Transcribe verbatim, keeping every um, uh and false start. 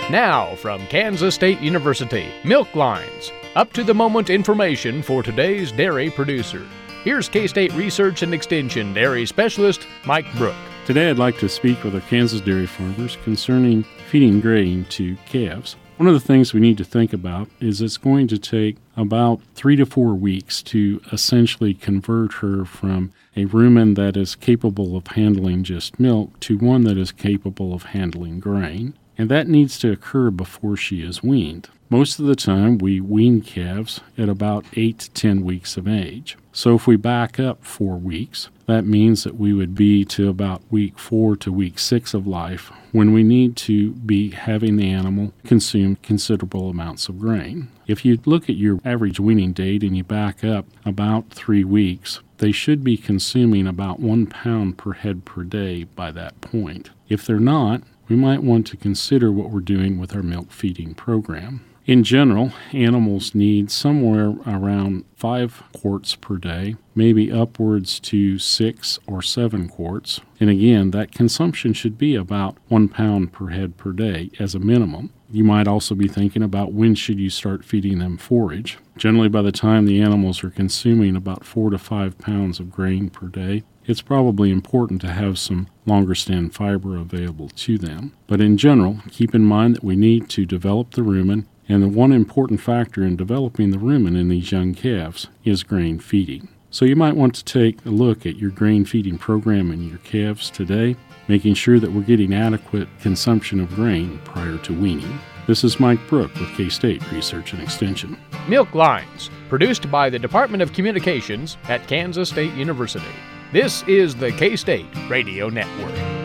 Now, from Kansas State University, Milk Lines, up-to-the-moment information for today's dairy producer. Here's K-State Research and Extension Dairy Specialist Mike Brook. Today I'd like to speak with our Kansas dairy farmers concerning feeding grain to calves. One of the things we need to think about is it's going to take about three to four weeks to essentially convert her from a rumen that is capable of handling just milk to one that is capable of handling grain. And that needs to occur before she is weaned. Most of the time, we wean calves at about eight to ten weeks of age. So if we back up four weeks, that means that we would be to about week four to week six of life when we need to be having the animal consume considerable amounts of grain. If you look at your average weaning date and you back up about three weeks, they should be consuming about one pound per head per day by that point. If they're not, we might want to consider what we're doing with our milk feeding program. In general, animals need somewhere around five quarts per day, maybe upwards to six or seven quarts. And again, that consumption should be about one pound per head per day as a minimum. You might also be thinking about when should you start feeding them forage. Generally, by the time the animals are consuming about four to five pounds of grain per day, it's probably important to have some longer stand fiber available to them. But in general, keep in mind that we need to develop the rumen, and the one important factor in developing the rumen in these young calves is grain feeding. So you might want to take a look at your grain feeding program in your calves today, making sure that we're getting adequate consumption of grain prior to weaning. This is Mike Brook with K-State Research and Extension. Milk Lines, produced by the Department of Communications at Kansas State University. This is the K-State Radio Network.